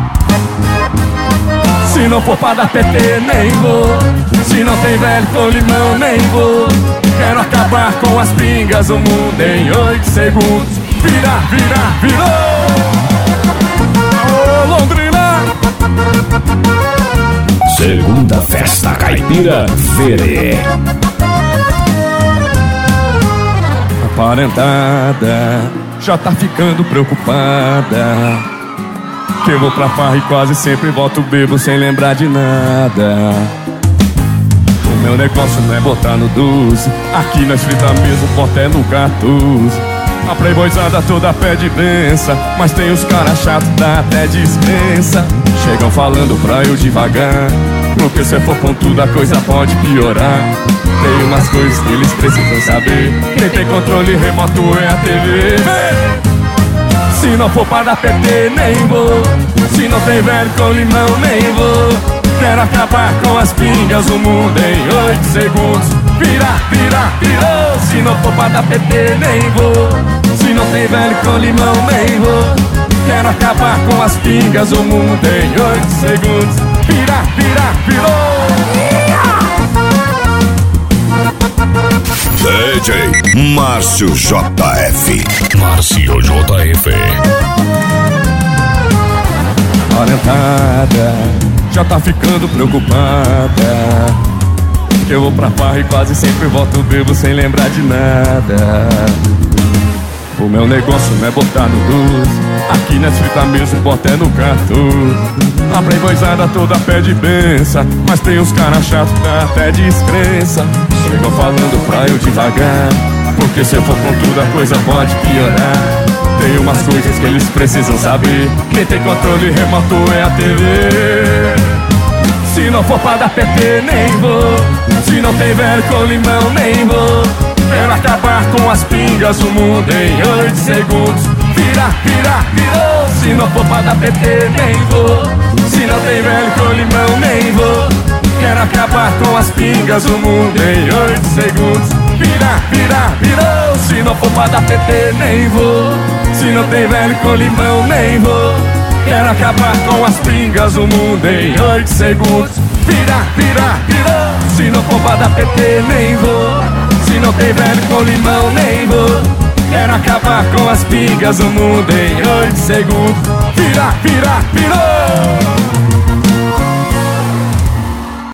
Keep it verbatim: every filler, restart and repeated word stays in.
Se não for pra dar P T, nem vou. Se não tem velho com limão, nem vou. Quero acabar com as pingas, o mundo em oito segundos. Vira, vira, virou. Ô, Londrina! Segunda Festa Caipira Verde. A parentada já tá ficando preocupada, que eu vou pra farra e quase sempre volto bebo sem lembrar de nada. O meu negócio não é botar no doze, aqui nós frita mesmo, porta é no quatorze. A playboyzada toda pede benção, mas tem os caras chatos, dá até dispensa. Chegam falando pra eu devagar, porque se eu for com tudo a coisa pode piorar. Tem umas coisas que eles precisam saber, quem tem controle remoto é a T V. Se não for pra dar P T, nem vou. Se não tem velho com limão, nem vou. Quero acabar com as pingas, o mundo em oito segundos. Vira, vira, virou. Se não for pra dar P T, nem vou. Se não tem velho com limão, nem vou. Quero acabar com as pingas, o mundo em oito segundos. Vira, vira, virou. D J Márcio J F. Márcio J F. Orientada já tá ficando preocupada, que eu vou pra farra e quase sempre volto bebo sem lembrar de nada. O meu negócio não é botar no doze, aqui nós frita mesmo, bota é no quatorze. A playboyzada toda pede benção, mas tem uns caras chatos, dá até descrença. Chegam falando pra eu devagar, porque se eu for com tudo a coisa pode piorar. Tem umas coisas que eles precisam saber, quem tem controle remoto é a T V. Se não for pra dar P T, nem vou. Se não tem velho com limão, nem vou. Quero acabar com as pingas, o mundo em oito segundos. Vira, vira, virou. Se não for pra dar P T, nem vou. Se não tem velho com limão, nem vou. Quero acabar com as pingas, o mundo em oito segundos. Vira, vira, virou. Se não for pra dar P T, nem vou. Se não tem velho com limão, nem vou. Quero acabar com as pingas, o mundo em oito segundos. Vira, vira, virou. Se não for pra dar P T, nem vou. Se não tem velho com limão, nem vou. Quero acabar com as pingas, o mundo em oito segundos. Vira, vira, virou.